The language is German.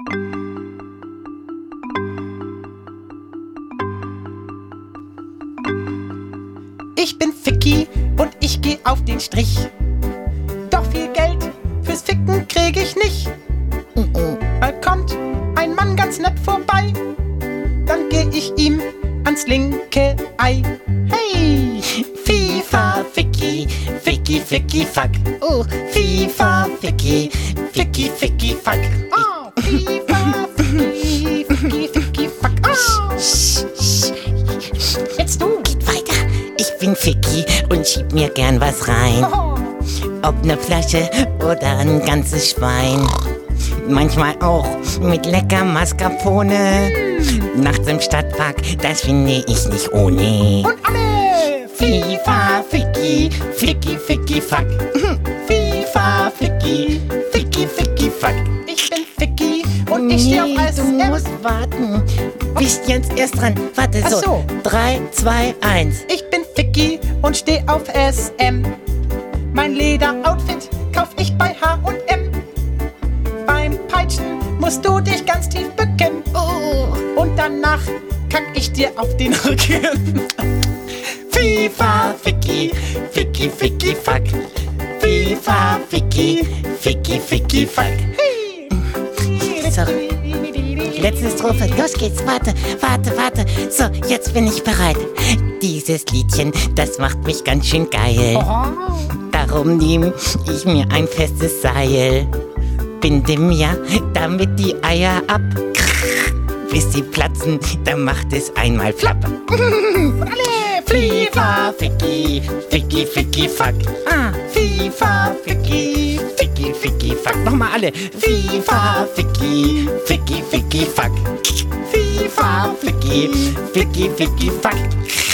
Ich bin Ficky und ich geh auf den Strich. Doch viel Geld fürs Ficken krieg ich nicht. Mal kommt ein Mann ganz nett vorbei, dann geh ich ihm ans linke Ei. Hey! FIFA, Ficky, Ficky, Ficky, fuck. Oh, FIFA, Ficky, Ficky, Ficky, fuck. Oh, FIFA, Ficky, Ficky, Ficky, fuck. Oh. Jetzt du. Geht weiter. Ich bin Ficky und schieb mir gern was rein. Ob ne Flasche oder ein ganzes Schwein. Manchmal auch mit lecker Mascarpone. Nachts im Stadtpark, das finde ich nicht ohne. Und alle! FIFA, Ficky, Ficky, Ficky, fuck. FIFA, Ficky, Ficky, Ficky, fuck. Ich bin Ficky und ich steh auf SM. Du musst warten. Bist jetzt erst dran. Warte, Ach so. 3, 2, 1. Ich bin Ficky und steh auf SM. Mein Lederoutfit kauf ich bei H&M. Beim Peitschen musst du dich ganz tief bücken. Oh. Und danach kack ich dir auf den Rücken. FIFA, Ficky, Ficky, Ficky, fuck. FIFA, Ficky, Ficky, Ficky, fuck. Hey. So. Letzte Strophe, los geht's, warte. So, jetzt bin ich bereit. Dieses Liedchen, das macht mich ganz schön geil. Darum nehme ich mir ein festes Seil. Binde mir damit die Eier ab. Bis sie platzen, dann macht es einmal flapp. FIFA, Ficky, Ficky, Ficky, fuck. FIFA, Ficky, Ficky, Ficky, fuck. Nochmal alle. FIFA, Ficky, Ficky, Ficky, fuck. FIFA, Ficky, Ficky, Ficky, fuck.